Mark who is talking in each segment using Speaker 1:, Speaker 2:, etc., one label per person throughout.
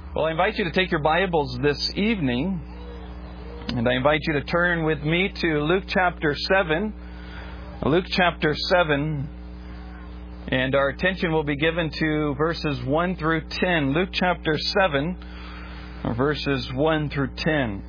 Speaker 1: Well, I invite you to take your Bibles this evening, and I invite you to turn with me to Luke chapter 7. Luke chapter 7, and our attention will be given to verses 1 through 10. Luke chapter 7, verses 1 through 10.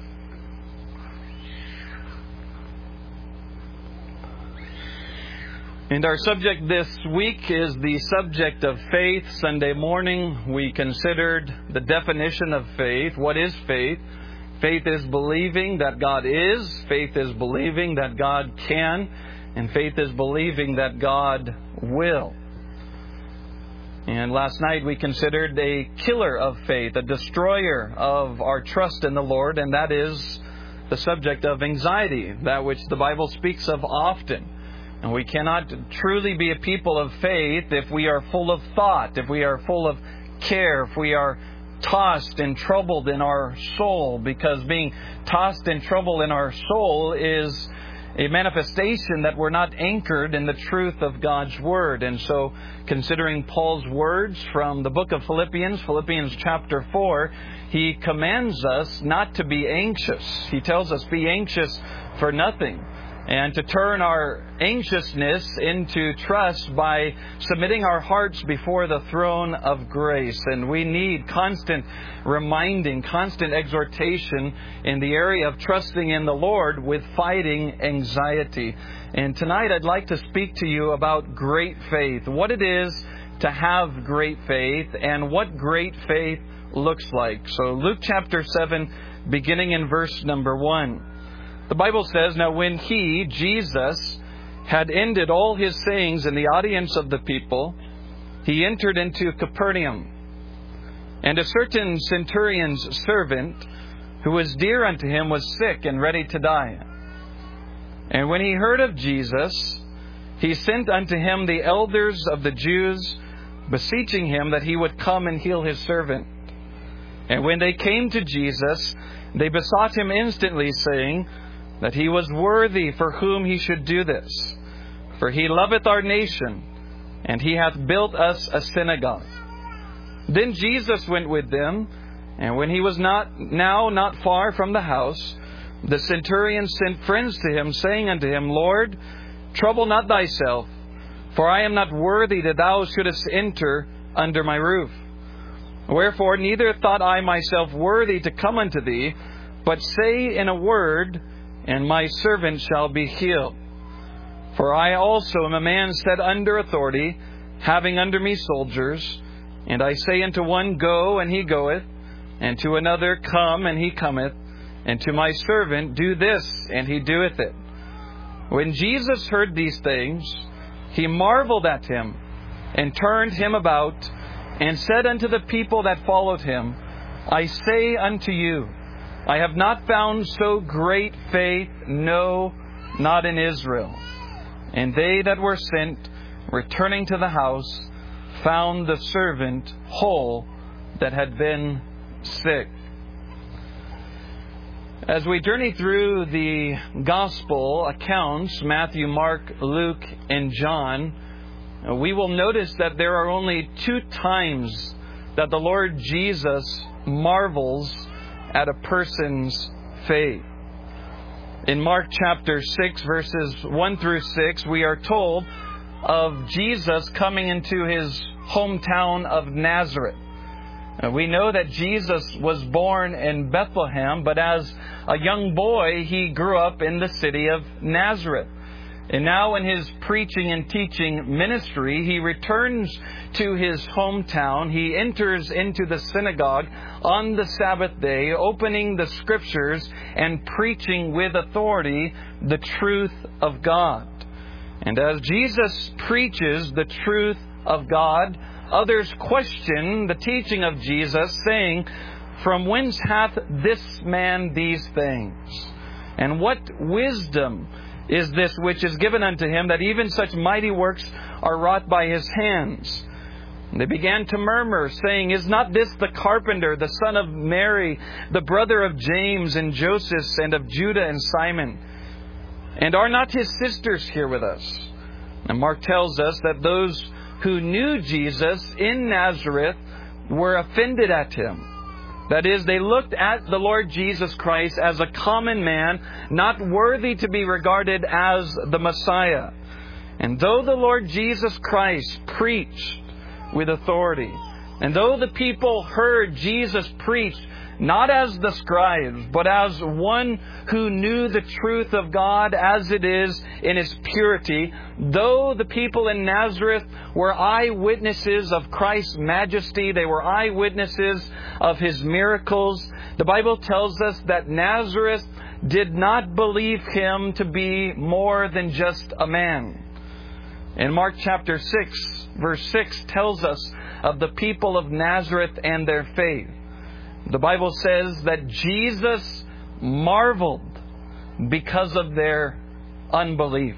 Speaker 1: And our subject this week is the subject of faith. Sunday morning we considered the definition of faith. What is faith? Faith is believing that God is. Faith is believing that God can. And faith is believing that God will. And last night we considered a killer of faith, a destroyer of our trust in the Lord, and that is the subject of anxiety, that which the Bible speaks of often. And we cannot truly be a people of faith if we are full of thought, if we are full of care, if we are tossed and troubled in our soul, because being tossed and troubled in our soul is a manifestation that we're not anchored in the truth of God's Word. And so, considering Paul's words from the book of Philippians chapter 4, he commands us not to be anxious. He tells us, be anxious for nothing. And to turn our anxiousness into trust by submitting our hearts before the throne of grace. And we need constant reminding, constant exhortation in the area of trusting in the Lord with fighting anxiety. And tonight I'd like to speak to you about great faith, what it is to have great faith, and what great faith looks like. So Luke chapter 7, beginning in verse number 1. The Bible says, "Now when he, Jesus, had ended all his sayings in the audience of the people, he entered into Capernaum. And a certain centurion's servant, who was dear unto him, was sick and ready to die. And when he heard of Jesus, he sent unto him the elders of the Jews, beseeching him that he would come and heal his servant. And when they came to Jesus, they besought him instantly, saying, that he was worthy for whom he should do this. For he loveth our nation, and he hath built us a synagogue. Then Jesus went with them, and when he was not far from the house, the centurion sent friends to him, saying unto him, Lord, trouble not thyself, for I am not worthy that thou shouldest enter under my roof. Wherefore neither thought I myself worthy to come unto thee, but say in a word, and my servant shall be healed. For I also am a man set under authority, having under me soldiers. And I say unto one, Go, and he goeth, and to another, Come, and he cometh, and to my servant, Do this, and he doeth it. When Jesus heard these things, he marveled at him, and turned him about, and said unto the people that followed him, I say unto you, I have not found so great faith, no, not in Israel. And they that were sent, returning to the house, found the servant whole that had been sick." As we journey through the Gospel accounts, Matthew, Mark, Luke, and John, we will notice that there are only 2 times that the Lord Jesus marvels at a person's faith. In Mark chapter 6, verses 1 through 6, we are told of Jesus coming into his hometown of Nazareth. We know that Jesus was born in Bethlehem, but as a young boy, he grew up in the city of Nazareth. And now in his preaching and teaching ministry, he returns to his hometown. He enters into the synagogue on the Sabbath day, opening the Scriptures and preaching with authority the truth of God. And as Jesus preaches the truth of God, others question the teaching of Jesus, saying, From whence hath this man these things? And what wisdom is this which is given unto him, that even such mighty works are wrought by his hands? And they began to murmur, saying, Is not this the carpenter, the son of Mary, the brother of James and Joseph, and of Judah and Simon? And are not his sisters here with us? And Mark tells us that those who knew Jesus in Nazareth were offended at Him. That is, they looked at the Lord Jesus Christ as a common man, not worthy to be regarded as the Messiah. And though the Lord Jesus Christ preached with authority, and though the people heard Jesus preach not as the scribes, but as one who knew the truth of God as it is in His purity, though the people in Nazareth were eyewitnesses of Christ's majesty, they were eyewitnesses of His miracles, the Bible tells us that Nazareth did not believe Him to be more than just a man. In Mark chapter 6, verse 6 tells us of the people of Nazareth and their faith. The Bible says that Jesus marveled because of their unbelief.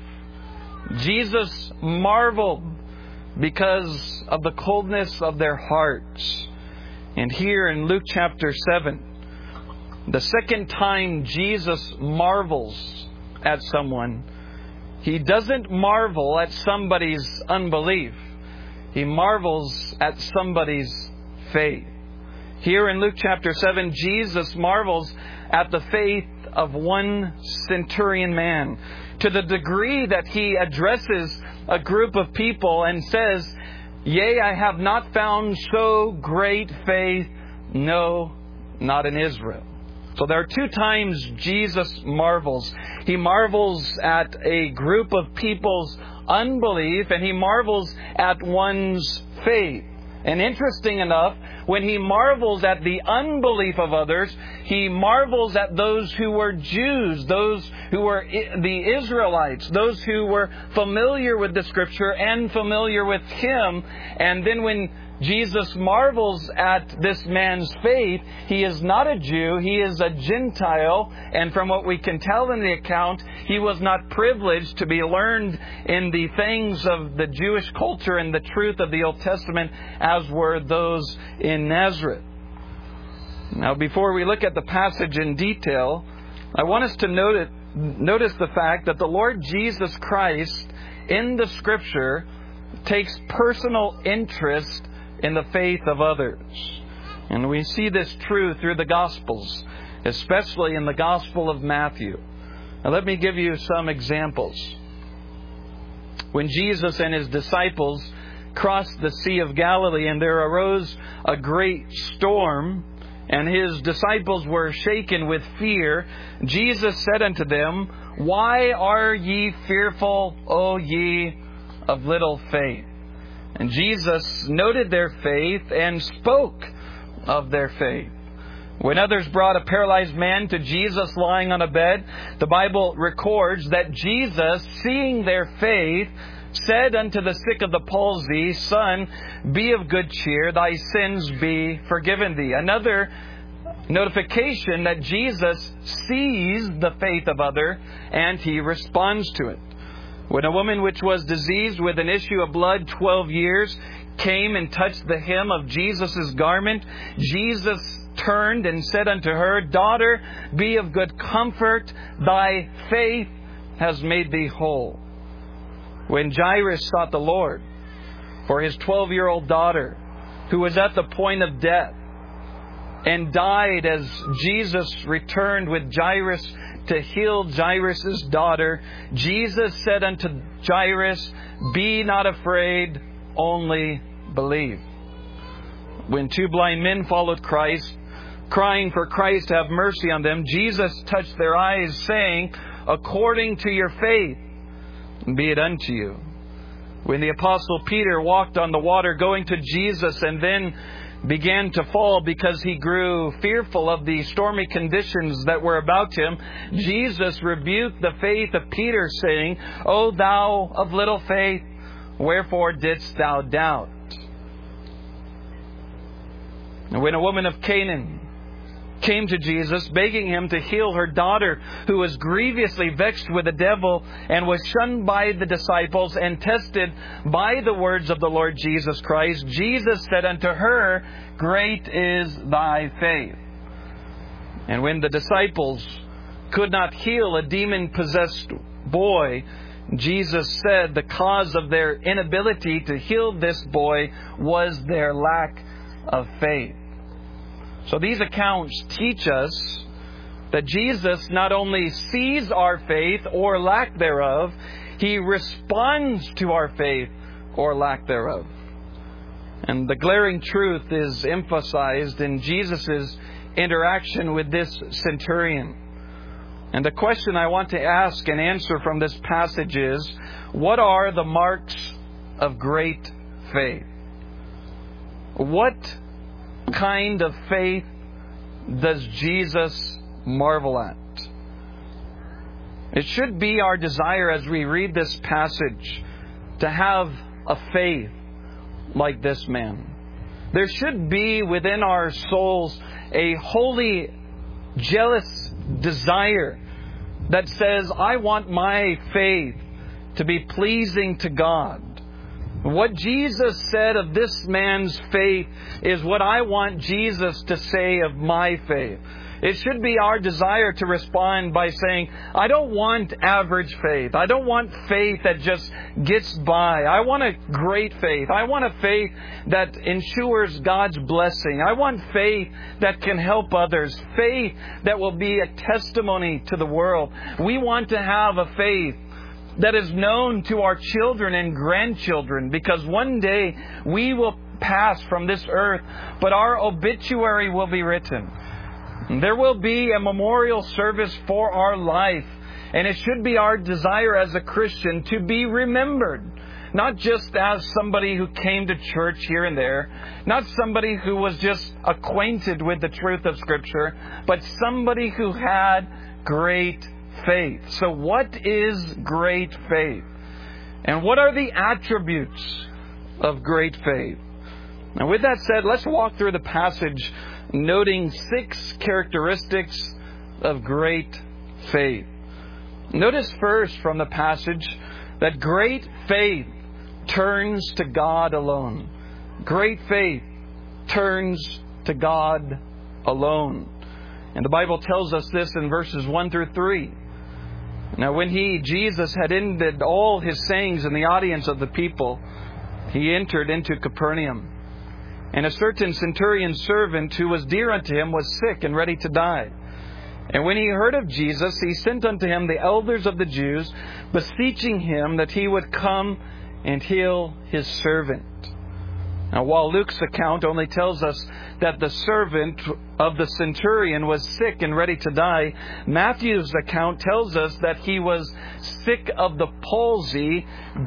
Speaker 1: Jesus marveled because of the coldness of their hearts. And here in Luke chapter 7, the second time Jesus marvels at someone, He doesn't marvel at somebody's unbelief. He marvels at somebody's faith. Here in Luke chapter 7, Jesus marvels at the faith of one centurion man, to the degree that He addresses a group of people and says, "Yea, I have not found so great faith, no, not in Israel." So there are two times Jesus marvels. He marvels at a group of people's unbelief, and He marvels at one's faith. And interesting enough, when He marvels at the unbelief of others, He marvels at those who were Jews, those who were the Israelites, those who were familiar with the Scripture and familiar with Him. And then when Jesus marvels at this man's faith, he is not a Jew, he is a Gentile, and from what we can tell in the account, he was not privileged to be learned in the things of the Jewish culture and the truth of the Old Testament as were those in Nazareth. Now, before we look at the passage in detail, I want us to notice the fact that the Lord Jesus Christ in the Scripture takes personal interest in the faith of others. And we see this true through the Gospels, especially in the Gospel of Matthew. Now let me give you some examples. When Jesus and His disciples crossed the Sea of Galilee and there arose a great storm, and His disciples were shaken with fear, Jesus said unto them, "Why are ye fearful, O ye of little faith?" And Jesus noted their faith and spoke of their faith. When others brought a paralyzed man to Jesus lying on a bed, the Bible records that Jesus, seeing their faith, said unto the sick of the palsy, "Son, be of good cheer, thy sins be forgiven thee." Another notification that Jesus sees the faith of others and He responds to it. When a woman which was diseased with an issue of blood 12 years came and touched the hem of Jesus' garment, Jesus turned and said unto her, "Daughter, be of good comfort, thy faith has made thee whole." When Jairus sought the Lord for his 12-year-old daughter, who was at the point of death and died as Jesus returned with Jairus to heal Jairus' daughter, Jesus said unto Jairus, "Be not afraid, only believe." When two blind men followed Christ, crying for Christ to have mercy on them, Jesus touched their eyes, saying, "According to your faith, be it unto you." When the Apostle Peter walked on the water going to Jesus and then began to fall because he grew fearful of the stormy conditions that were about him, Jesus rebuked the faith of Peter, saying, "O thou of little faith, wherefore didst thou doubt?" And when a woman of Canaan came to Jesus, begging Him to heal her daughter, who was grievously vexed with the devil, and was shunned by the disciples and tested by the words of the Lord Jesus Christ, Jesus said unto her, "Great is thy faith." And when the disciples could not heal a demon-possessed boy, Jesus said the cause of their inability to heal this boy was their lack of faith. So these accounts teach us that Jesus not only sees our faith or lack thereof, He responds to our faith or lack thereof. And the glaring truth is emphasized in Jesus' interaction with this centurion. And the question I want to ask and answer from this passage is, what are the marks of great faith? What kind of faith does Jesus marvel at? It should be our desire as we read this passage to have a faith like this man. There should be within our souls a holy, jealous desire that says, I want my faith to be pleasing to God. What Jesus said of this man's faith is what I want Jesus to say of my faith. It should be our desire to respond by saying, I don't want average faith. I don't want faith that just gets by. I want a great faith. I want a faith that ensures God's blessing. I want faith that can help others. Faith that will be a testimony to the world. We want to have a faith that is known to our children and grandchildren, because one day we will pass from this earth, but our obituary will be written. There will be a memorial service for our life, and it should be our desire as a Christian to be remembered, not just as somebody who came to church here and there, not somebody who was just acquainted with the truth of Scripture, but somebody who had great faith. So what is great faith? And what are the attributes of great faith? And with that said, let's walk through the passage noting 6 characteristics of great faith. Notice first from the passage that great faith turns to God alone. Great faith turns to God alone. And the Bible tells us this in verses 1 through 3. Now when Jesus had ended all His sayings in the audience of the people, He entered into Capernaum. And a certain centurion's servant who was dear unto him was sick and ready to die. And when he heard of Jesus, he sent unto him the elders of the Jews, beseeching him that he would come and heal his servant. Now, while Luke's account only tells us that the servant of the centurion was sick and ready to die, Matthew's account tells us that he was sick of the palsy,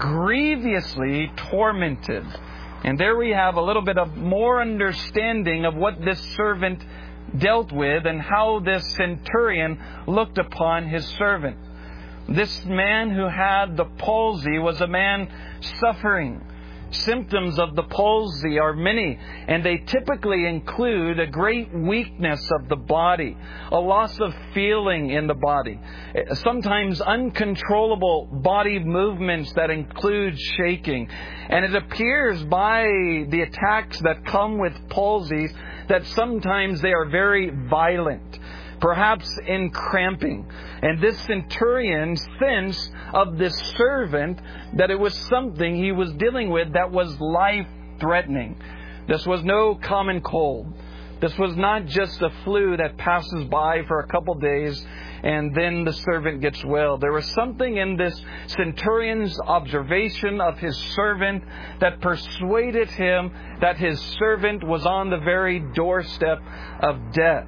Speaker 1: grievously tormented. And there we have a little bit of more understanding of what this servant dealt with and how this centurion looked upon his servant. This man who had the palsy was a man suffering. Symptoms of the palsy are many, and they typically include a great weakness of the body, a loss of feeling in the body, sometimes uncontrollable body movements that include shaking. And it appears by the attacks that come with palsies that sometimes they are very violent, perhaps in cramping. And this centurion sensed of this servant that it was something he was dealing with that was life-threatening. This was no common cold. This was not just a flu that passes by for a couple days and then the servant gets well. There was something in this centurion's observation of his servant that persuaded him that his servant was on the very doorstep of death.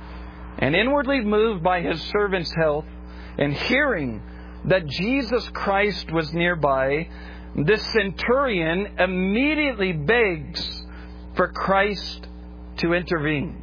Speaker 1: And inwardly moved by his servant's health and hearing that Jesus Christ was nearby, this centurion immediately begs for Christ to intervene.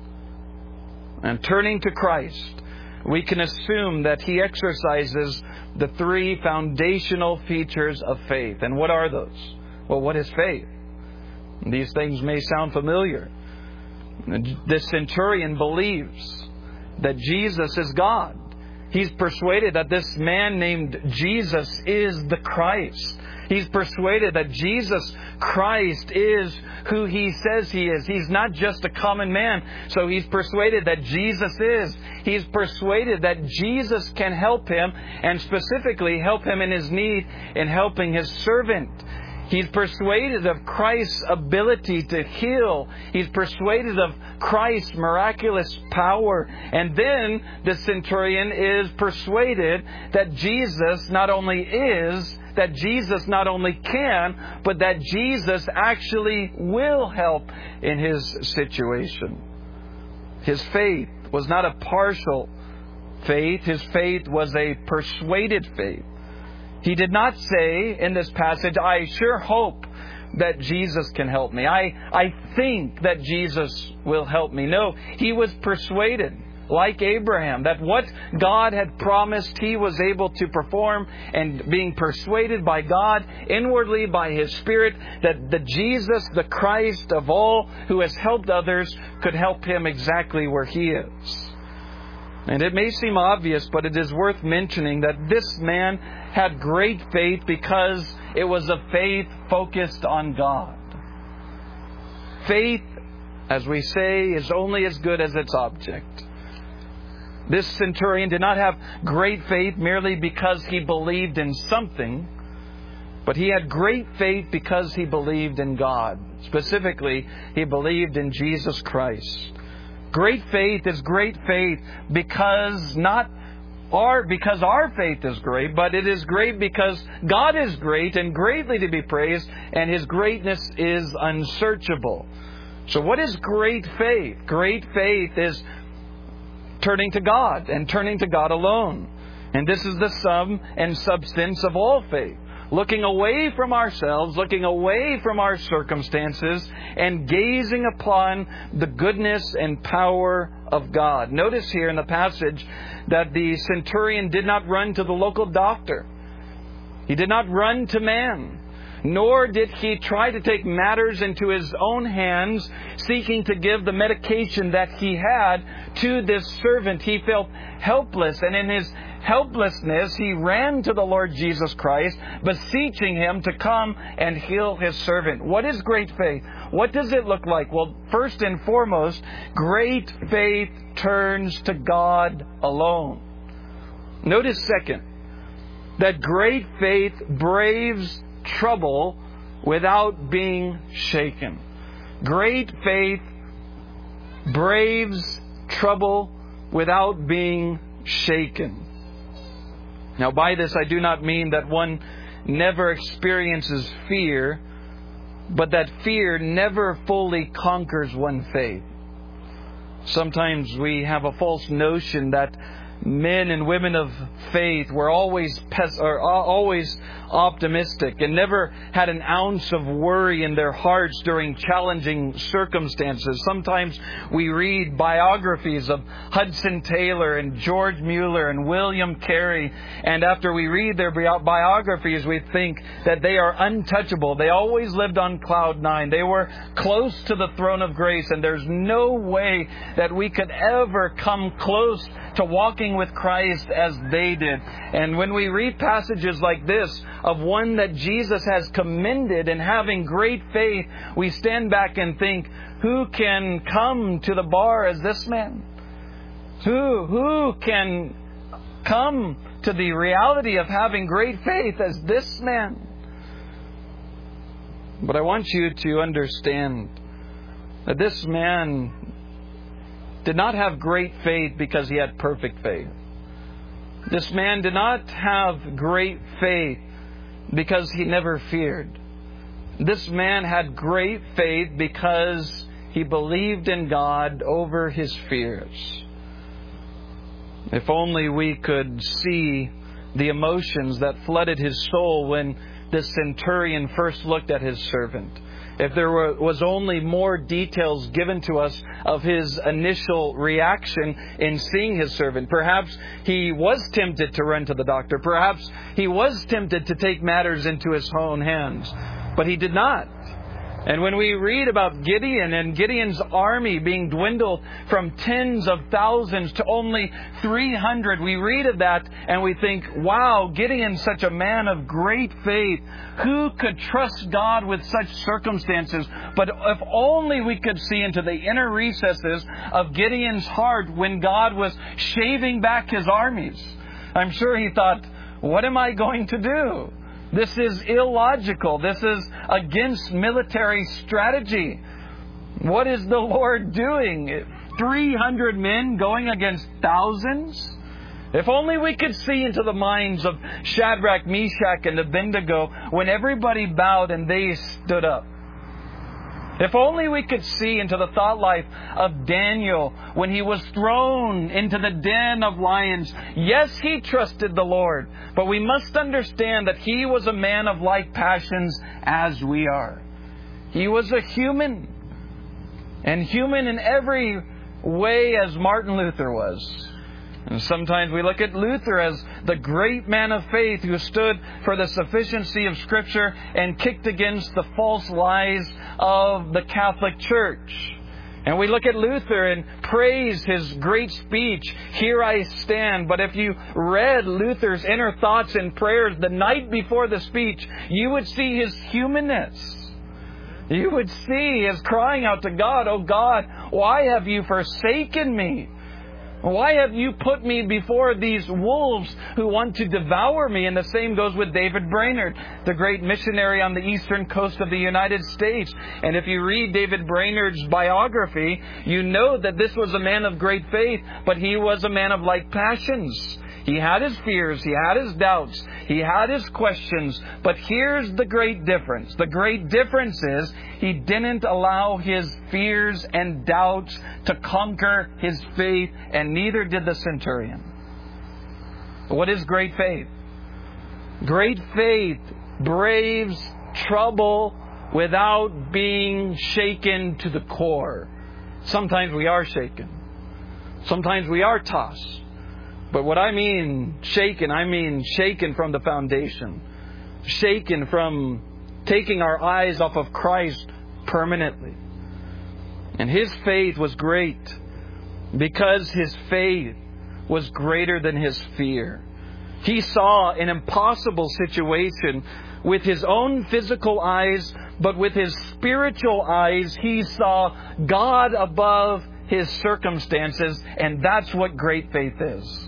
Speaker 1: And turning to Christ, we can assume that he exercises the 3 foundational features of faith. And what are those? Well, what is faith? These things may sound familiar. This centurion believes that Jesus is God. He's persuaded that this man named Jesus is the Christ. He's persuaded that Jesus Christ is who He says He is. He's not just a common man, so he's persuaded that Jesus is. He's persuaded that Jesus can help him, and specifically help him in his need in helping his servant. He's persuaded of Christ's ability to heal. He's persuaded of Christ's miraculous power. And then the centurion is persuaded that Jesus not only is, that Jesus not only can, but that Jesus actually will help in his situation. His faith was not a partial faith. His faith was a persuaded faith. He did not say in this passage, I sure hope that Jesus can help me. I think that Jesus will help me. No, he was persuaded, like Abraham, that what God had promised he was able to perform, and being persuaded by God, inwardly by His Spirit, that the Jesus, the Christ of all who has helped others, could help him exactly where he is. And it may seem obvious, but it is worth mentioning that this man had great faith because it was a faith focused on God. Faith, as we say, is only as good as its object. This centurion did not have great faith merely because he believed in something, but he had great faith because he believed in God. Specifically, he believed in Jesus Christ. Great faith is great faith because our faith is great, but it is great because God is great and greatly to be praised, and His greatness is unsearchable. So what is great faith? Great faith is turning to God and turning to God alone. And this is the sum and substance of all faith. Looking away from ourselves, looking away from our circumstances, and gazing upon the goodness and power of God. Notice here in the passage that the centurion did not run to the local doctor. He did not run to man. Nor did he try to take matters into his own hands, seeking to give the medication that he had to this servant. He felt helpless, and in his helplessness, he ran to the Lord Jesus Christ, beseeching Him to come and heal his servant. What is great faith? What does it look like? Well, first and foremost, great faith turns to God alone. Notice second, that great faith braves trouble without being shaken. Great faith braves trouble without being shaken. Now, by this I do not mean that one never experiences fear, but that fear never fully conquers one's faith. Sometimes we have a false notion that men and women of faith were always optimistic and never had an ounce of worry in their hearts during challenging circumstances. Sometimes we read biographies of Hudson Taylor and George Mueller and William Carey, and after we read their biographies, we think that they are untouchable. They always lived on cloud nine. They were close to the throne of grace, and there's no way that we could ever come close to walking with Christ as they did. And when we read passages like this of one that Jesus has commended in having great faith, we stand back and think, who can come to the bar as this man? Who can come to the reality of having great faith as this man? But I want you to understand that this man did not have great faith because he had perfect faith. This man did not have great faith because he never feared. This man had great faith because he believed in God over his fears. If only we could see the emotions that flooded his soul when this centurion first looked at his servant. If there was only more details given to us of his initial reaction in seeing his servant. Perhaps he was tempted to run to the doctor. Perhaps he was tempted to take matters into his own hands. But he did not. And when we read about Gideon and Gideon's army being dwindled from tens of thousands to only 300, we read of that and we think, wow, Gideon's such a man of great faith. Who could trust God with such circumstances? But if only we could see into the inner recesses of Gideon's heart when God was shaving back his armies. I'm sure he thought, what am I going to do? This is illogical. This is against military strategy. What is the Lord doing? 300 men going against thousands? If only we could see into the minds of Shadrach, Meshach, and Abednego when everybody bowed and they stood up. If only we could see into the thought life of Daniel when he was thrown into the den of lions. Yes, he trusted the Lord, but we must understand that he was a man of like passions as we are. He was a human, and human in every way as Martin Luther was. And sometimes we look at Luther as the great man of faith who stood for the sufficiency of Scripture and kicked against the false lies of the Catholic Church. And we look at Luther and praise his great speech, "Here I stand." But if you read Luther's inner thoughts and prayers the night before the speech, you would see his humanness. You would see his crying out to God, "Oh God, why have you forsaken me? Why have you put me before these wolves who want to devour me?" And the same goes with David Brainerd, the great missionary on the eastern coast of the United States. And if you read David Brainerd's biography, you know that this was a man of great faith, but he was a man of like passions. He had his fears, he had his doubts, he had his questions. But here's the great difference. The great difference is he didn't allow his fears and doubts to conquer his faith, and neither did the centurion. What is great faith? Great faith braves trouble without being shaken to the core. Sometimes we are shaken. Sometimes we are tossed. But what I mean shaken from the foundation. Shaken from taking our eyes off of Christ permanently. And his faith was great because his faith was greater than his fear. He saw an impossible situation with his own physical eyes, but with his spiritual eyes, he saw God above his circumstances, and that's what great faith is.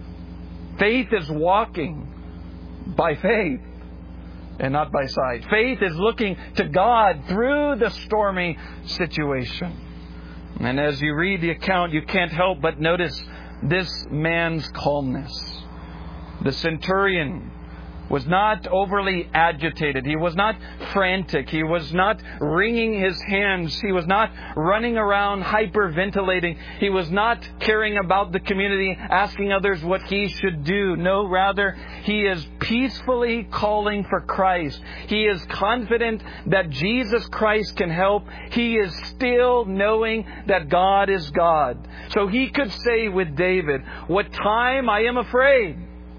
Speaker 1: Faith is walking by faith and not by sight. Faith is looking to God through the stormy situation. And as you read the account, you can't help but notice this man's calmness. The centurion was not overly agitated. He was not frantic. He was not wringing his hands. He was not running around hyperventilating. He was not caring about the community, asking others what he should do. No, rather, he is peacefully calling for Christ. He is confident that Jesus Christ can help. He is still knowing that God is God. So he could say with David, "What time I am afraid,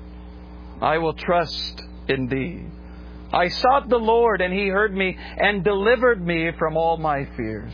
Speaker 1: I will trust in Thee. I sought the Lord, and He heard me and delivered me from all my fears."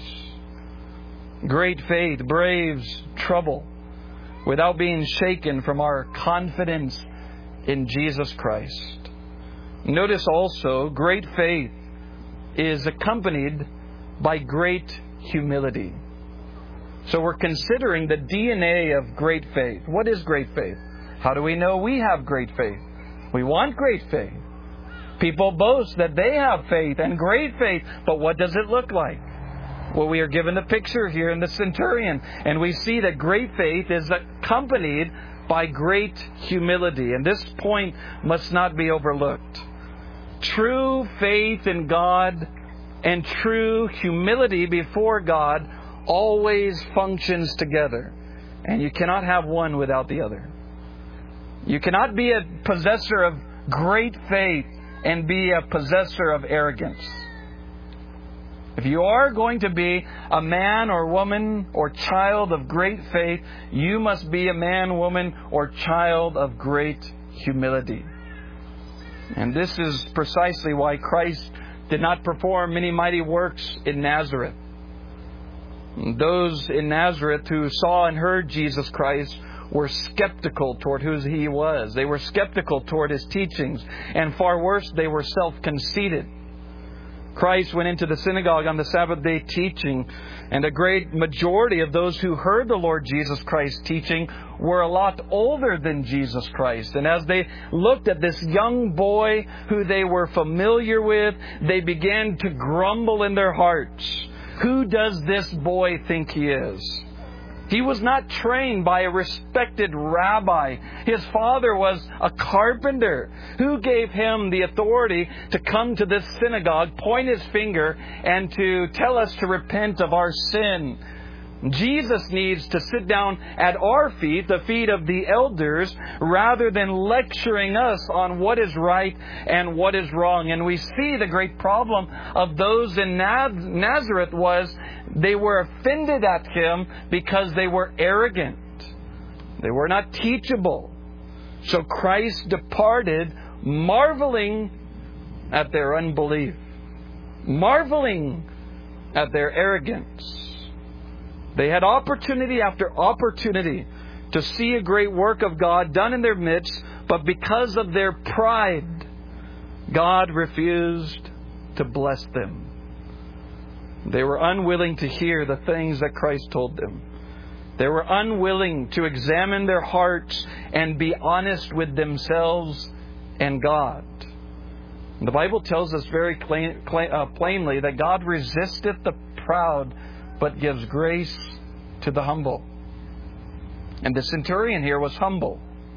Speaker 1: Great faith braves trouble without being shaken from our confidence in Jesus Christ. Notice also, great faith is accompanied by great humility. So we're considering the DNA of great faith. What is great faith? How do we know we have great faith? We want great faith. People boast that they have faith and great faith, but what does it look like? Well, we are given the picture here in the centurion, and we see that great faith is accompanied by great humility. And this point must not be overlooked. True faith in God and true humility before God always functions together. And you cannot have one without the other. You cannot be a possessor of great faith and be a possessor of arrogance. If you are going to be a man or woman or child of great faith, you must be a man, woman, or child of great humility. And this is precisely why Christ did not perform many mighty works in Nazareth. Those in Nazareth who saw and heard Jesus Christ were skeptical toward who He was. They were skeptical toward His teachings. And far worse, they were self-conceited. Christ went into the synagogue on the Sabbath day teaching, and a great majority of those who heard the Lord Jesus Christ teaching were a lot older than Jesus Christ. And as they looked at this young boy who they were familiar with, they began to grumble in their hearts. Who does this boy think he is? He was not trained by a respected rabbi. His father was a carpenter. Who gave him the authority to come to this synagogue, point his finger, and to tell us to repent of our sin? Jesus needs to sit down at our feet, the feet of the elders, rather than lecturing us on what is right and what is wrong. And we see the great problem of those in Nazareth was they were offended at Him because they were arrogant. They were not teachable. So Christ departed, marveling at their unbelief, marveling at their arrogance. They had opportunity after opportunity to see a great work of God done in their midst, but because of their pride, God refused to bless them. They were unwilling to hear the things that Christ told them. They were unwilling to examine their hearts and be honest with themselves and God. The Bible tells us very plainly that God resisteth the proud, but gives grace to the humble. And the centurion here was humble.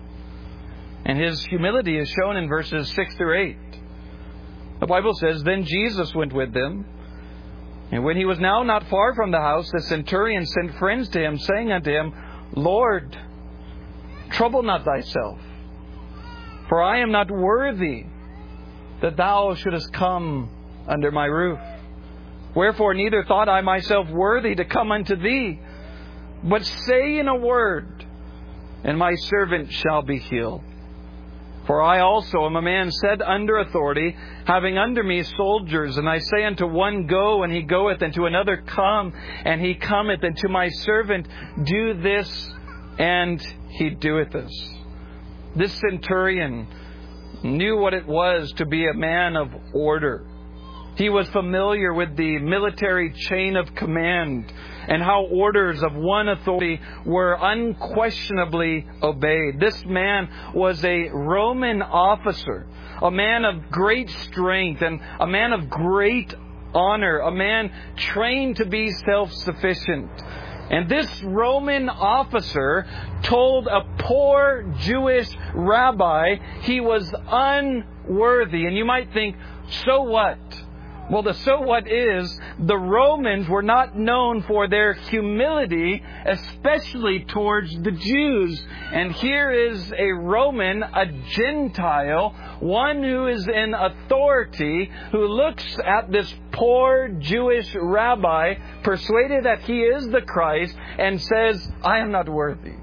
Speaker 1: And his humility is shown in verses 6 through 8. The Bible says, Then Jesus went with them. And when he was now not far from the house, the centurion sent friends to him, saying unto him, Lord, trouble not thyself, for I am not worthy that thou shouldest come under my roof. Wherefore neither thought I myself worthy to come unto thee, but say in a word, and my servant shall be healed. For I also am a man set under authority, having under me soldiers, and I say unto one, Go, and he goeth, and to another, Come, and he cometh, and to my servant, Do this, and he doeth this. This centurion knew what it was to be a man of order. He was familiar with the military chain of command and how orders of one authority were unquestionably obeyed. This man was a Roman officer, a man of great strength and a man of great honor, a man trained to be self-sufficient. And this Roman officer told a poor Jewish rabbi he was unworthy. And you might think, so what? Well, the so what is, the Romans were not known for their humility, especially towards the Jews. And here is a Roman, a Gentile, one who is in authority, who looks at this poor Jewish rabbi, persuaded that he is the Christ, and says, I am not worthy.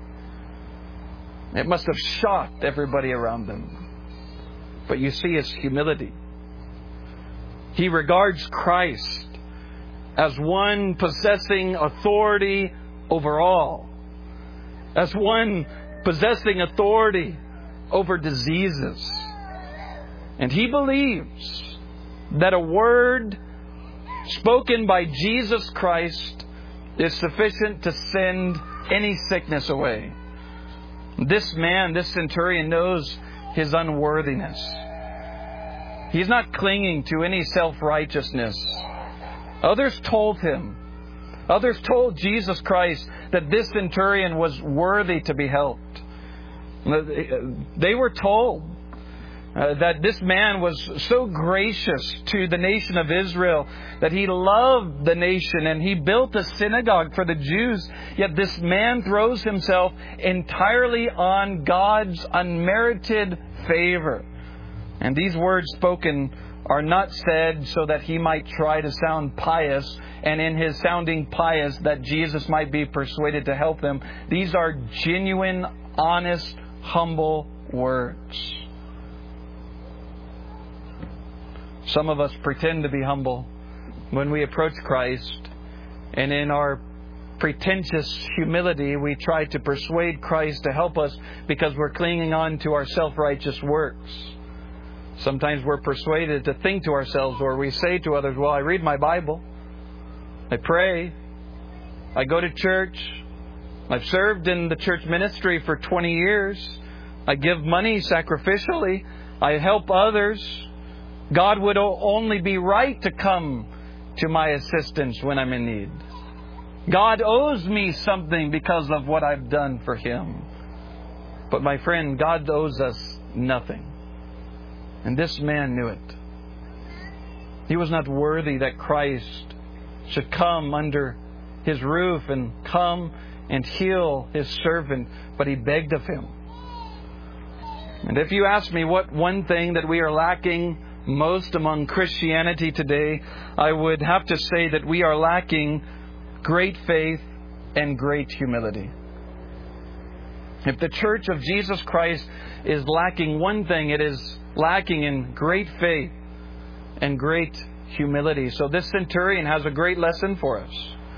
Speaker 1: It must have shocked everybody around them. But you see his humility. He regards Christ as one possessing authority over all, as one possessing authority over diseases. And he believes that a word spoken by Jesus Christ is sufficient to send any sickness away. This man, this centurion, knows his unworthiness. He's not clinging to any self-righteousness. Others told him, others told Jesus Christ that this centurion was worthy to be helped. They were told that this man was so gracious to the nation of Israel, that he loved the nation and he built a synagogue for the Jews. Yet this man throws himself entirely on God's unmerited favor. And these words spoken are not said so that he might try to sound pious, and in his sounding pious that Jesus might be persuaded to help him. These are genuine, honest, humble words. Some of us pretend to be humble when we approach Christ, and in our pretentious humility we try to persuade Christ to help us because we're clinging on to our self-righteous works. Sometimes we're persuaded to think to ourselves, or we say to others, well, I read my Bible, I pray, I go to church, I've served in the church ministry for 20 years, I give money sacrificially, I help others. God would only be right to come to my assistance when I'm in need. God owes me something because of what I've done for Him. But my friend, God owes us nothing. And this man knew it. He was not worthy that Christ should come under His roof and come and heal His servant, but he begged of Him. And if you ask me what one thing that we are lacking most among Christianity today, I would have to say that we are lacking great faith and great humility. If the Church of Jesus Christ is lacking one thing, it is lacking in great faith and great humility. So this centurion has a great lesson for us.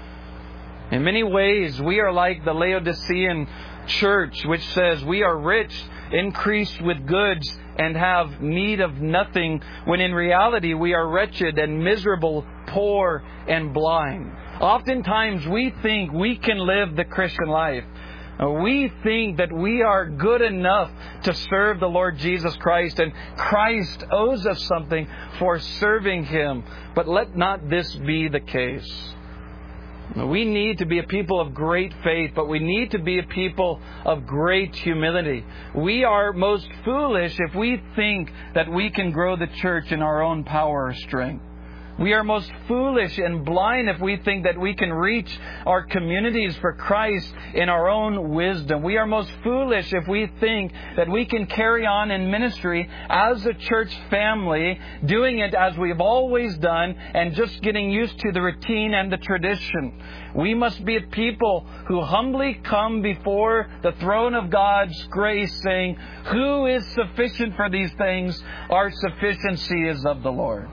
Speaker 1: In many ways, we are like the Laodicean church, which says we are rich, increased with goods, and have need of nothing, when in reality we are wretched and miserable, poor and blind. Oftentimes we think we can live the Christian life. We think that we are good enough to serve the Lord Jesus Christ, and Christ owes us something for serving Him. But let not this be the case. We need to be a people of great faith, but we need to be a people of great humility. We are most foolish if we think that we can grow the church in our own power or strength. We are most foolish and blind if we think that we can reach our communities for Christ in our own wisdom. We are most foolish if we think that we can carry on in ministry as a church family, doing it as we've always done and just getting used to the routine and the tradition. We must be a people who humbly come before the throne of God's grace, saying, "Who is sufficient for these things? Our sufficiency is of the Lord."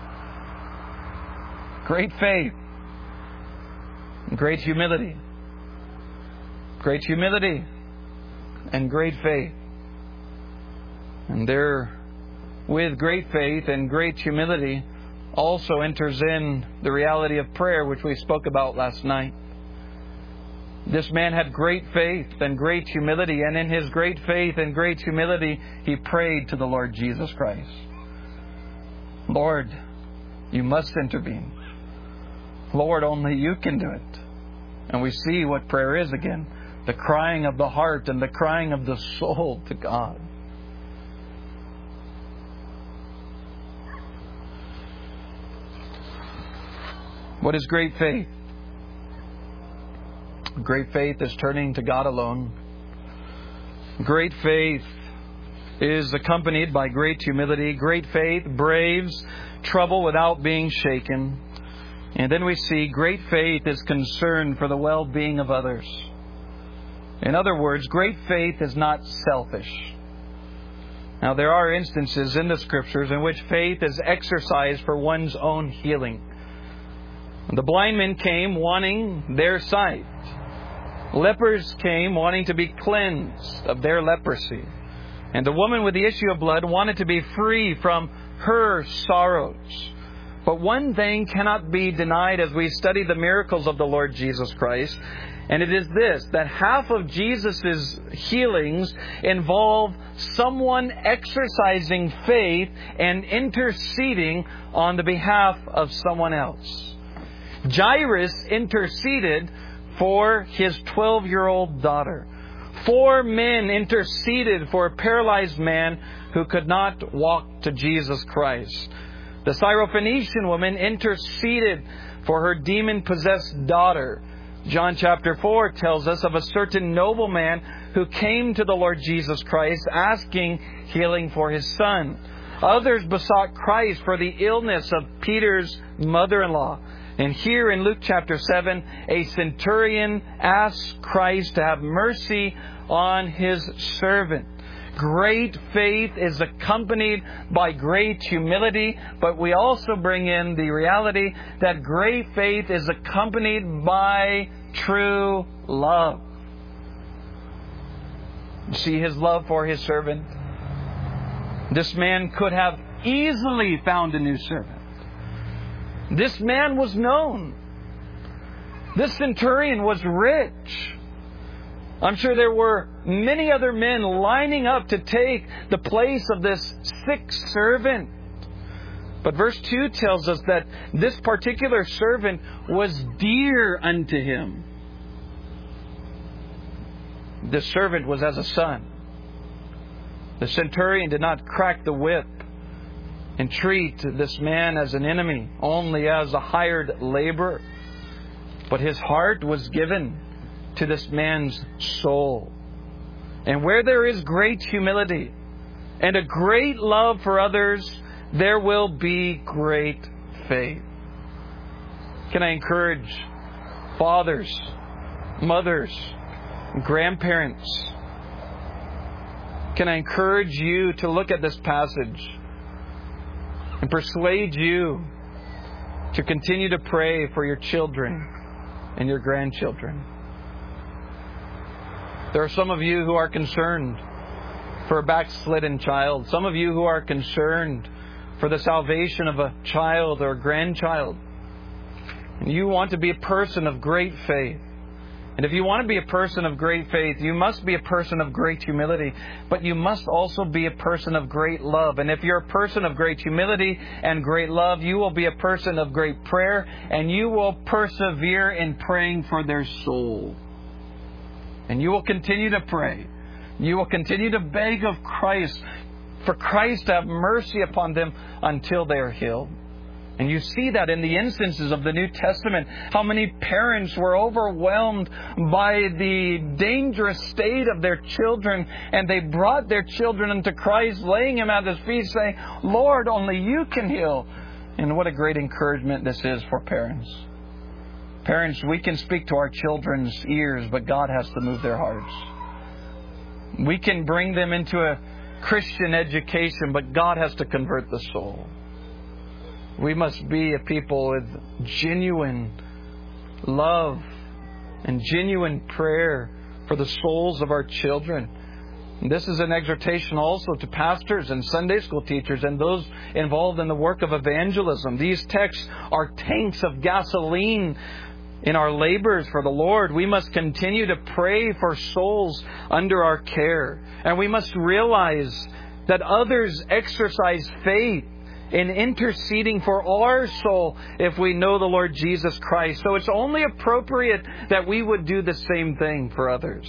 Speaker 1: Great faith, great humility. Great humility and great faith. And there, with great faith and great humility, also enters in the reality of prayer, which we spoke about last night. This man had great faith and great humility, and in his great faith and great humility, he prayed to the Lord Jesus Christ. Lord, You must intervene. Lord, only You can do it. And we see what prayer is again. The crying of the heart and the crying of the soul to God. What is great faith? Great faith is turning to God alone. Great faith is accompanied by great humility. Great faith braves trouble without being shaken. And then we see great faith is concerned for the well-being of others. In other words, great faith is not selfish. Now, there are instances in the Scriptures in which faith is exercised for one's own healing. The blind men came wanting their sight. Lepers came wanting to be cleansed of their leprosy. And the woman with the issue of blood wanted to be free from her sorrows. But one thing cannot be denied as we study the miracles of the Lord Jesus Christ, and it is this, that half of Jesus' healings involve someone exercising faith and interceding on the behalf of someone else. Jairus interceded for his 12-year-old daughter. 4 men interceded for a paralyzed man who could not walk to Jesus Christ. The Syrophoenician woman interceded for her demon-possessed daughter. John chapter 4 tells us of a certain nobleman who came to the Lord Jesus Christ asking healing for his son. Others besought Christ for the illness of Peter's mother-in-law. And here in Luke chapter 7, a centurion asks Christ to have mercy on his servant. Great faith is accompanied by great humility, but we also bring in the reality that great faith is accompanied by true love. See his love for his servant. This man could have easily found a new servant. This man was known. This centurion was rich. I'm sure there were many other men lining up to take the place of this sick servant. But verse 2 tells us that this particular servant was dear unto him. This servant was as a son. The centurion did not crack the whip and treat this man as an enemy, only as a hired laborer. But his heart was given to this man's soul. And where there is great humility and a great love for others, there will be great faith. Can I encourage fathers, mothers, grandparents? Can I encourage you to look at this passage and persuade you to continue to pray for your children and your grandchildren? There are some of you who are concerned for a backslidden child. Some of you who are concerned for the salvation of a child or grandchild. And you want to be a person of great faith. And if you want to be a person of great faith, you must be a person of great humility. But you must also be a person of great love. And if you're a person of great humility and great love, you will be a person of great prayer. And you will persevere in praying for their soul. And you will continue to pray. You will continue to beg of Christ, for Christ to have mercy upon them until they are healed. And you see that in the instances of the New Testament, how many parents were overwhelmed by the dangerous state of their children, and they brought their children unto Christ, laying Him at His feet, saying, Lord, only You can heal. And what a great encouragement this is for parents. Parents, we can speak to our children's ears, but God has to move their hearts. We can bring them into a Christian education, but God has to convert the soul. We must be a people with genuine love and genuine prayer for the souls of our children. And this is an exhortation also to pastors and Sunday school teachers and those involved in the work of evangelism. These texts are tanks of gasoline in our labors for the Lord. We must continue to pray for souls under our care. And we must realize that others exercise faith in interceding for our soul if we know the Lord Jesus Christ. So it's only appropriate that we would do the same thing for others.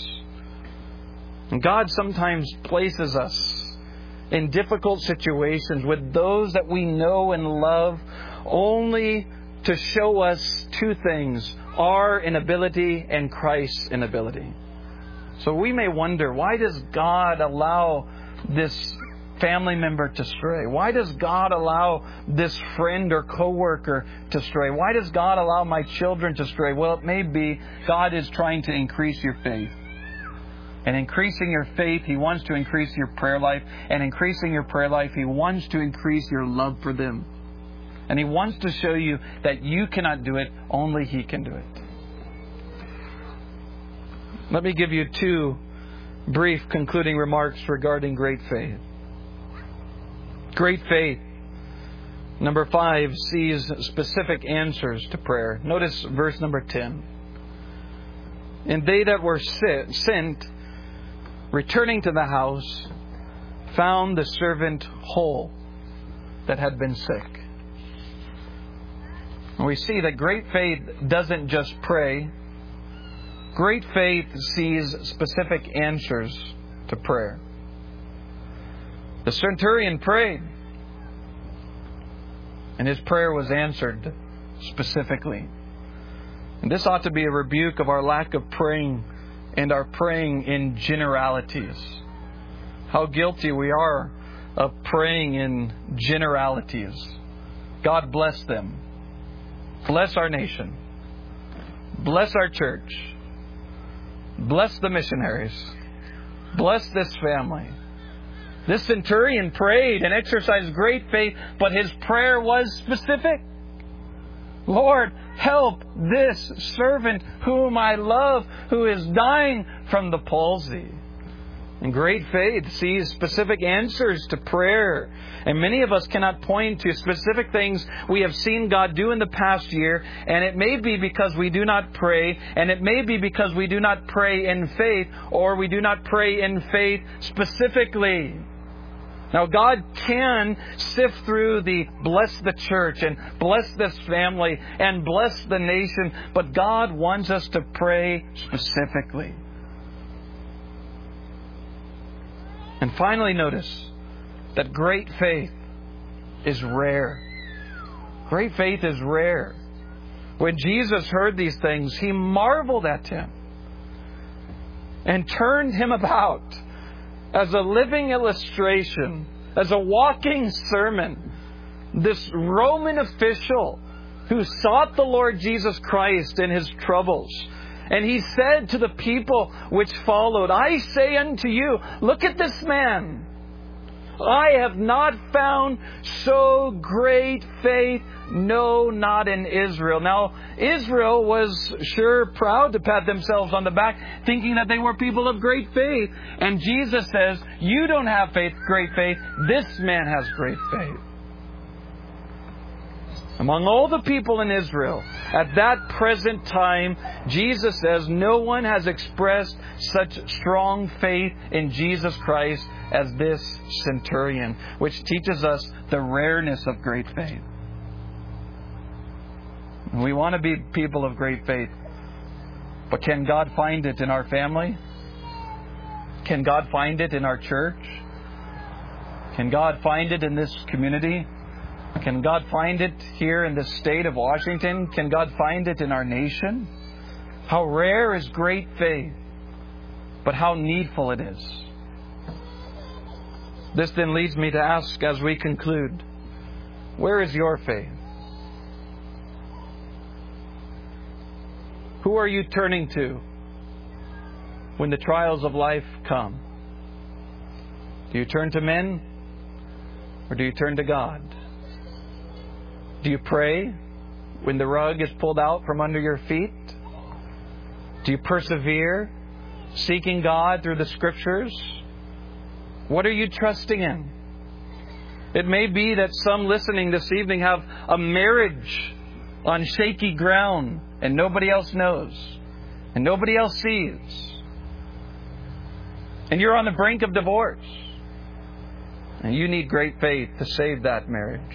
Speaker 1: And God sometimes places us in difficult situations with those that we know and love only to show us two things: our inability and Christ's inability. So we may wonder, why does God allow this family member to stray? Why does God allow this friend or coworker to stray? Why does God allow my children to stray? Well, it may be God is trying to increase your faith. And increasing your faith, He wants to increase your prayer life. And increasing your prayer life, He wants to increase your love for them. And He wants to show you that you cannot do it, only He can do it. Let me give you two brief concluding remarks regarding great faith. Great faith, number 5, sees specific answers to prayer. Notice verse number 10. And they that were sent, returning to the house, found the servant whole that had been sick. And we see that great faith doesn't just pray. Great faith sees specific answers to prayer. The centurion prayed, and his prayer was answered specifically. And this ought to be a rebuke of our lack of praying and our praying in generalities. How guilty we are of praying in generalities. God bless them. Bless our nation. Bless our church. Bless the missionaries. Bless this family. This centurion prayed and exercised great faith, but his prayer was specific. Lord, help this servant whom I love, who is dying from the palsy. And great faith sees specific answers to prayer. And many of us cannot point to specific things we have seen God do in the past year. And it may be because we do not pray. And it may be because we do not pray in faith, or we do not pray in faith specifically. Now, God can sift through the bless the church and bless this family and bless the nation. But God wants us to pray specifically. And finally, notice that great faith is rare. Great faith is rare. When Jesus heard these things, He marveled at him and turned him about as a living illustration, as a walking sermon. This Roman official who sought the Lord Jesus Christ in his troubles. And he said to the people which followed, I say unto you, look at this man. I have not found so great faith, no, not in Israel. Now, Israel was sure proud to pat themselves on the back, thinking that they were people of great faith. And Jesus says, you don't have great faith. This man has great faith. Among all the people in Israel, at that present time, Jesus says, no one has expressed such strong faith in Jesus Christ as this centurion, which teaches us the rareness of great faith. We want to be people of great faith. But can God find it in our family? Can God find it in our church? Can God find it in this community? Can God find it here in the state of Washington? Can God find it in our nation? How rare is great faith, but how needful it is. This then leads me to ask as we conclude, where is your faith? Who are you turning to when the trials of life come? Do you turn to men or do you turn to God? Do you pray when the rug is pulled out from under your feet? Do you persevere, seeking God through the Scriptures? What are you trusting in? It may be that some listening this evening have a marriage on shaky ground and nobody else knows and nobody else sees. And you're on the brink of divorce. And you need great faith to save that marriage.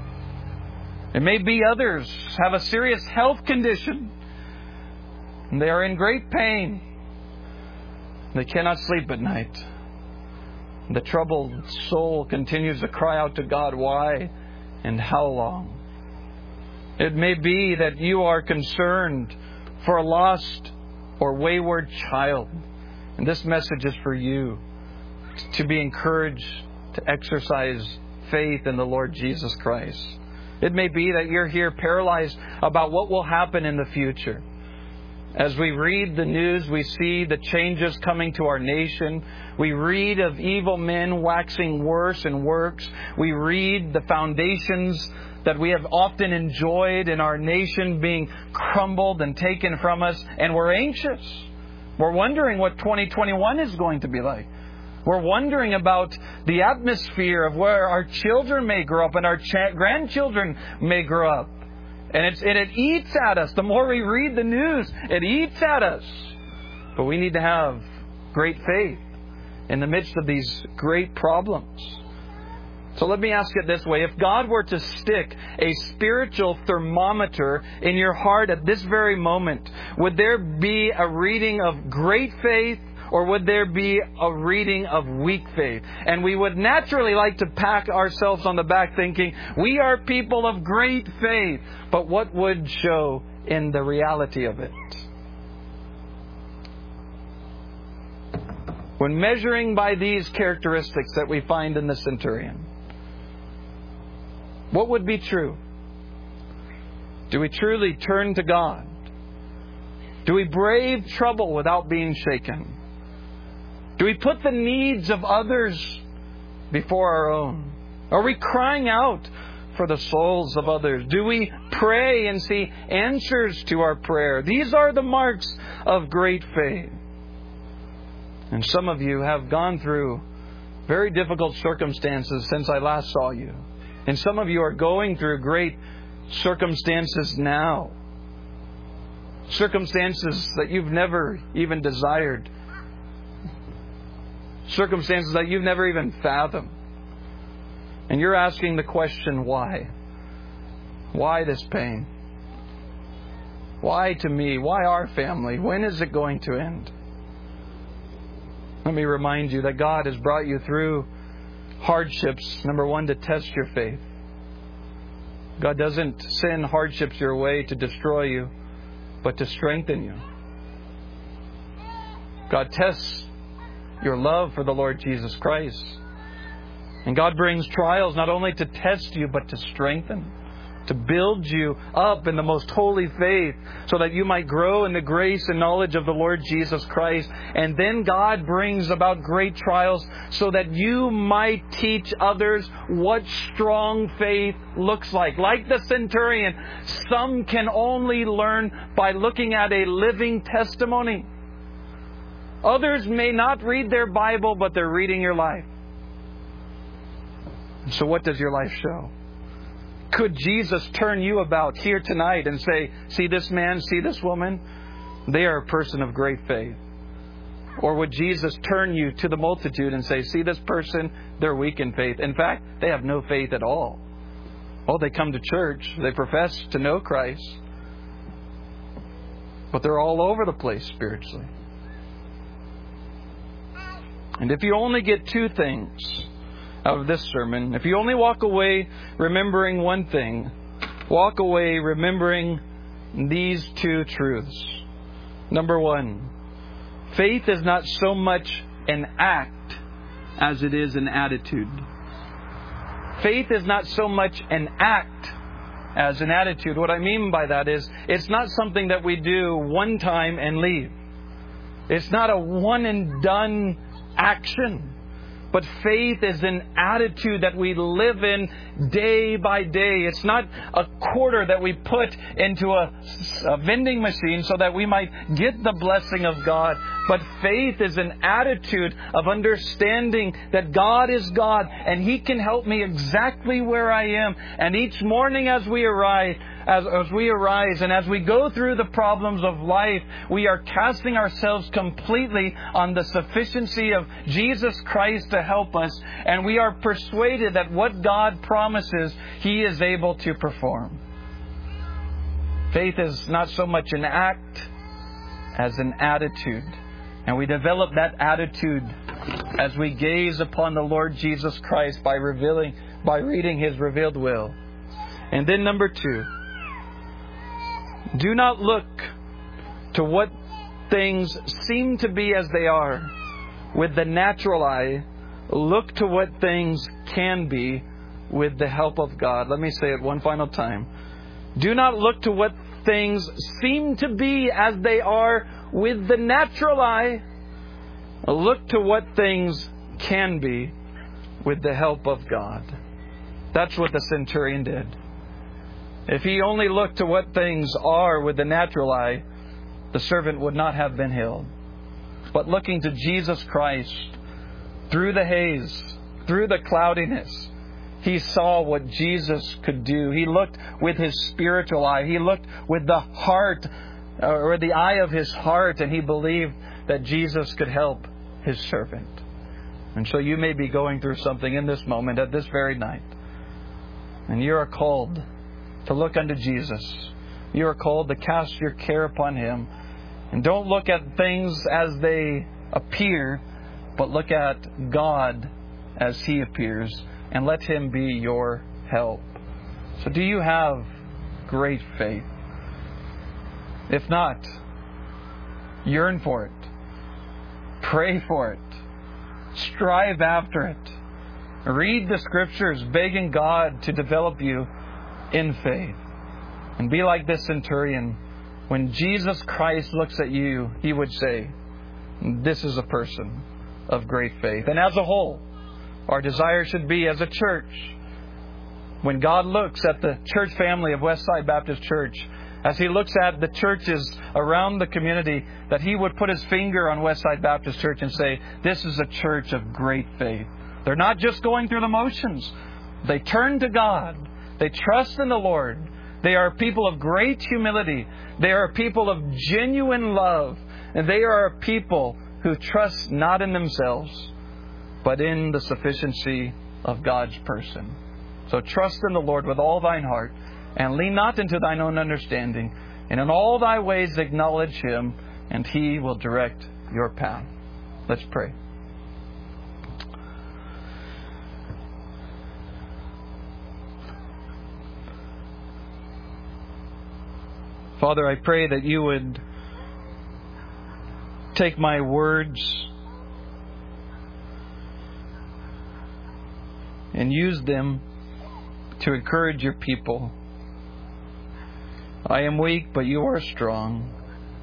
Speaker 1: It may be others have a serious health condition and they are in great pain. They cannot sleep at night. The troubled soul continues to cry out to God, why and how long? It may be that you are concerned for a lost or wayward child. And this message is for you to be encouraged to exercise faith in the Lord Jesus Christ. It may be that you're here paralyzed about what will happen in the future. As we read the news, we see the changes coming to our nation. We read of evil men waxing worse and worse. We read the foundations that we have often enjoyed in our nation being crumbled and taken from us. And we're anxious. We're wondering what 2021 is going to be like. We're wondering about the atmosphere of where our children may grow up and our grandchildren may grow up. And it eats at us. The more we read the news, it eats at us. But we need to have great faith in the midst of these great problems. So let me ask it this way. If God were to stick a spiritual thermometer in your heart at this very moment, would there be a reading of great faith? Or would there be a reading of weak faith? And we would naturally like to pat ourselves on the back thinking, we are people of great faith. But what would show in the reality of it? When measuring by these characteristics that we find in the centurion, what would be true? Do we truly turn to God? Do we brave trouble without being shaken? Do we put the needs of others before our own? Are we crying out for the souls of others? Do we pray and see answers to our prayer? These are the marks of great faith. And some of you have gone through very difficult circumstances since I last saw you. And some of you are going through great circumstances now. Circumstances that you've never even desired. Circumstances that you've never even fathomed. And you're asking the question, why? Why this pain? Why to me? Why our family? When is it going to end? Let me remind you that God has brought you through hardships, number one, to test your faith. God doesn't send hardships your way to destroy you, but to strengthen you. God tests your love for the Lord Jesus Christ. And God brings trials not only to test you, but to strengthen, to build you up in the most holy faith so that you might grow in the grace and knowledge of the Lord Jesus Christ. And then God brings about great trials so that you might teach others what strong faith looks like. Like the centurion, some can only learn by looking at a living testimony. Others may not read their Bible, but they're reading your life. So what does your life show? Could Jesus turn you about here tonight and say, see this man, see this woman? They are a person of great faith. Or would Jesus turn you to the multitude and say, see this person, they're weak in faith. In fact, they have no faith at all. Oh, they come to church, they profess to know Christ, but they're all over the place spiritually. And if you only get two things out of this sermon, if you only walk away remembering one thing, walk away remembering these two truths. Number one, faith is not so much an act as it is an attitude. Faith is not so much an act as an attitude. What I mean by that is, it's not something that we do one time and leave. It's not a one and done action. But faith is an attitude that we live in day by day. It's not a quarter that we put into a vending machine so that we might get the blessing of God. But faith is an attitude of understanding that God is God and He can help me exactly where I am. And each morning as we arise and as we go through the problems of life, we are casting ourselves completely on the sufficiency of Jesus Christ to help us. And we are persuaded that what God promises, He is able to perform. Faith is not so much an act as an attitude. And we develop that attitude as we gaze upon the Lord Jesus Christ by reading His revealed will. And then number two, do not look to what things seem to be as they are with the natural eye. Look to what things can be with the help of God. Let me say it one final time. Do not look to what things seem to be as they are with the natural eye. Look to what things can be with the help of God. That's what the centurion did. If he only looked to what things are with the natural eye, the servant would not have been healed. But looking to Jesus Christ, through the haze, through the cloudiness, he saw what Jesus could do. He looked with his spiritual eye. He looked with the heart, or the eye of his heart, and he believed that Jesus could help his servant. And so you may be going through something in this moment, at this very night. And you are called to look unto Jesus. You are called to cast your care upon Him. And don't look at things as they appear, but look at God as He appears. And let Him be your help. So do you have great faith? If not, yearn for it. Pray for it. Strive after it. Read the Scriptures, begging God to develop you in faith. And be like this centurion. When Jesus Christ looks at you, He would say, this is a person of great faith. And as a whole, our desire should be as a church, when God looks at the church family of Westside Baptist Church, as He looks at the churches around the community, that He would put His finger on Westside Baptist Church and say, this is a church of great faith. They're not just going through the motions. They turn to God. They trust in the Lord. They are people of great humility. They are people of genuine love. And they are a people who trust not in themselves, but in the sufficiency of God's person. So trust in the Lord with all thine heart, and lean not into thine own understanding. And in all thy ways acknowledge Him, and He will direct your path. Let's pray. Father, I pray that You would take my words and use them to encourage Your people. I am weak, but You are strong.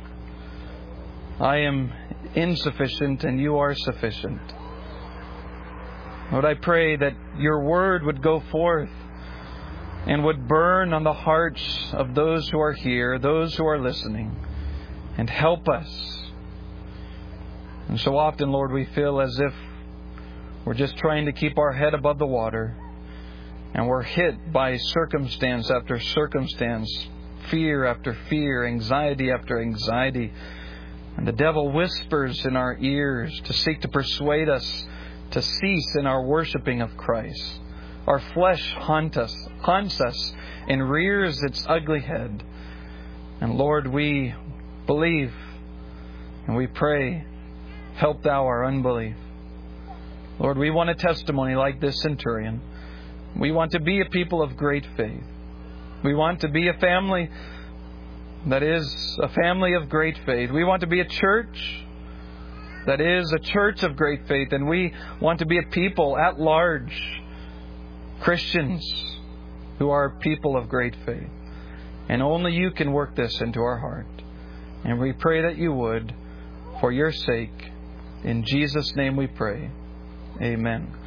Speaker 1: I am insufficient, and You are sufficient. Lord, I pray that Your word would go forth and would burn on the hearts of those who are here, those who are listening, and help us. And so often, Lord, we feel as if we're just trying to keep our head above the water, and we're hit by circumstance after circumstance, fear after fear, anxiety after anxiety. And the devil whispers in our ears to seek to persuade us to cease in our worshiping of Christ. Our flesh haunts us and rears its ugly head. And Lord, we believe and we pray, help Thou our unbelief. Lord, we want a testimony like this centurion. We want to be a people of great faith. We want to be a family that is a family of great faith. We want to be a church that is a church of great faith. And we want to be a people at large, Christians who are people of great faith. And only You can work this into our heart. And we pray that You would, for Your sake. In Jesus' name we pray. Amen.